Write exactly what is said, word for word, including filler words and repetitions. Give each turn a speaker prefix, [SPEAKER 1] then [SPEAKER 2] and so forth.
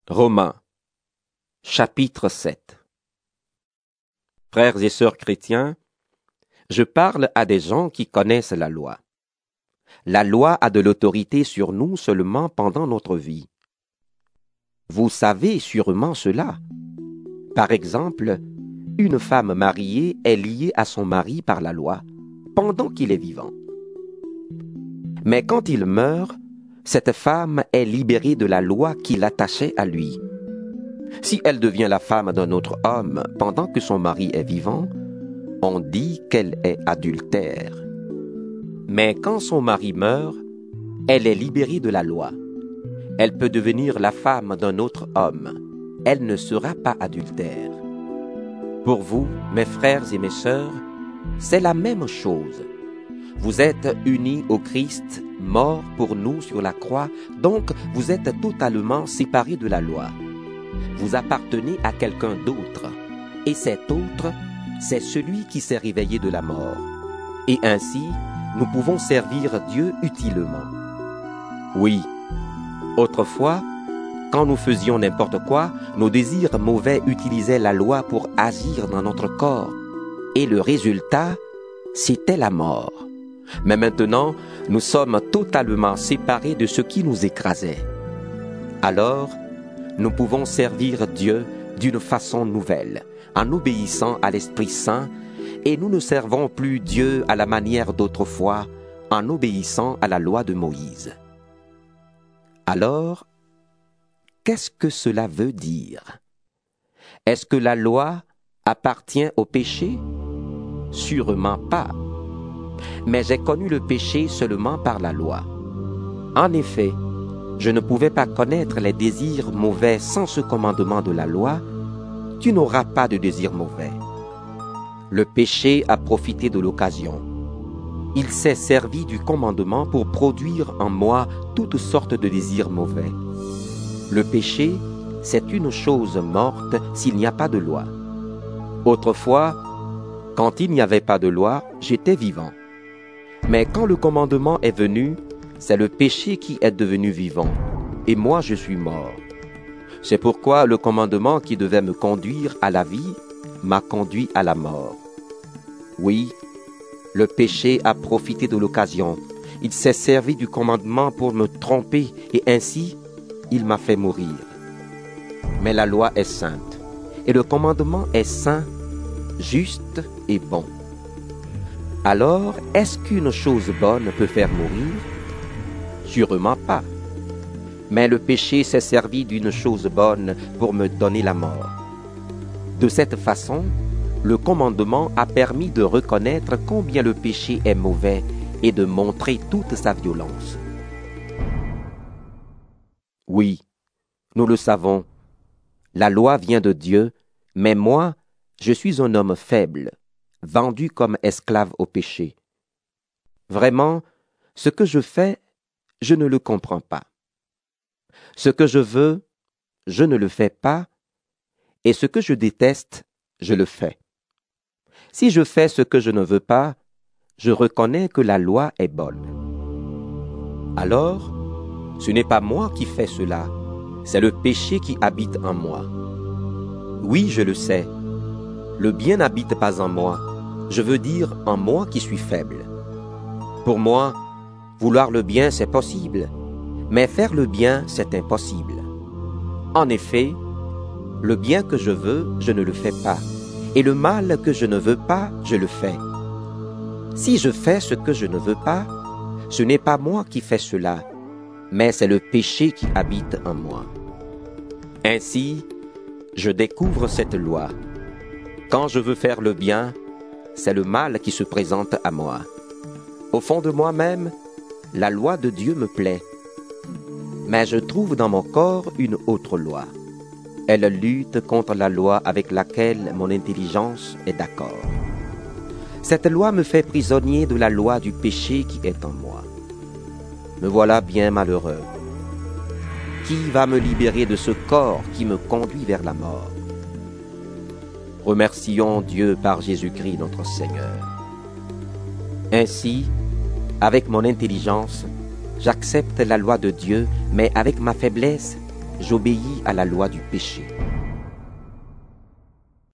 [SPEAKER 1] Romains, chapitre sept. Frères et sœurs chrétiens, je parle à des gens qui connaissent la loi. La loi a de l'autorité sur nous seulement pendant notre vie. Vous savez sûrement cela. Par exemple, une femme mariée est liée à son mari par la loi pendant qu'il est vivant. Mais quand il meurt, cette femme est libérée de la loi qui l'attachait à lui. Si elle devient la femme d'un autre homme pendant que son mari est vivant, on dit qu'elle est adultère. Mais quand son mari meurt, elle est libérée de la loi. Elle peut devenir la femme d'un autre homme. Elle ne sera pas adultère. Pour vous, mes frères et mes sœurs, c'est la même chose. Vous êtes unis au Christ, mort pour nous sur la croix, donc vous êtes totalement séparés de la loi. Vous appartenez à quelqu'un d'autre, et cet autre, c'est celui qui s'est réveillé de la mort. Et ainsi, nous pouvons servir Dieu utilement. Oui, autrefois, quand nous faisions n'importe quoi, nos désirs mauvais utilisaient la loi pour agir dans notre corps, et le résultat, c'était la mort. Mais maintenant, nous sommes totalement séparés de ce qui nous écrasait. Alors, nous pouvons servir Dieu d'une façon nouvelle, en obéissant à l'Esprit Saint, et nous ne servons plus Dieu à la manière d'autrefois, en obéissant à la loi de Moïse. Alors, qu'est-ce que cela veut dire? Est-ce que la loi appartient au péché? Sûrement pas. Mais j'ai connu le péché seulement par la loi. En effet, je ne pouvais pas connaître les désirs mauvais sans ce commandement de la loi. Tu n'auras pas de désirs mauvais. Le péché a profité de l'occasion. Il s'est servi du commandement pour produire en moi toutes sortes de désirs mauvais. Le péché, c'est une chose morte s'il n'y a pas de loi. Autrefois, quand il n'y avait pas de loi, j'étais vivant. Mais quand le commandement est venu, c'est le péché qui est devenu vivant, et moi je suis mort. C'est pourquoi le commandement qui devait me conduire à la vie m'a conduit à la mort. Oui, le péché a profité de l'occasion. Il s'est servi du commandement pour me tromper, et ainsi, il m'a fait mourir. Mais la loi est sainte, et le commandement est saint, juste et bon. Alors, est-ce qu'une chose bonne peut faire mourir? Sûrement pas. Mais le péché s'est servi d'une chose bonne pour me donner la mort. De cette façon, le commandement a permis de reconnaître combien le péché est mauvais et de montrer toute sa violence. Oui, nous le savons. La loi vient de Dieu, mais moi, je suis un homme faible, vendu comme esclave au péché. Vraiment, ce que je fais, je ne le comprends pas. Ce que je veux, je ne le fais pas, et ce que je déteste, je le fais. Si je fais ce que je ne veux pas, je reconnais que la loi est bonne. Alors, ce n'est pas moi qui fais cela, c'est le péché qui habite en moi. Oui, je le sais, le bien n'habite pas en moi, je veux dire en moi qui suis faible. Pour moi, vouloir le bien, c'est possible, mais faire le bien, c'est impossible. En effet, le bien que je veux, je ne le fais pas, et le mal que je ne veux pas, je le fais. Si je fais ce que je ne veux pas, ce n'est pas moi qui fais cela, mais c'est le péché qui habite en moi. Ainsi, je découvre cette loi. Quand je veux faire le bien, c'est le mal qui se présente à moi. Au fond de moi-même, la loi de Dieu me plaît. Mais je trouve dans mon corps une autre loi. Elle lutte contre la loi avec laquelle mon intelligence est d'accord. Cette loi me fait prisonnier de la loi du péché qui est en moi. Me voilà bien malheureux. Qui va me libérer de ce corps qui me conduit vers la mort? Remercions Dieu par Jésus-Christ notre Seigneur. Ainsi, avec mon intelligence, j'accepte la loi de Dieu, mais avec ma faiblesse, j'obéis à la loi du péché.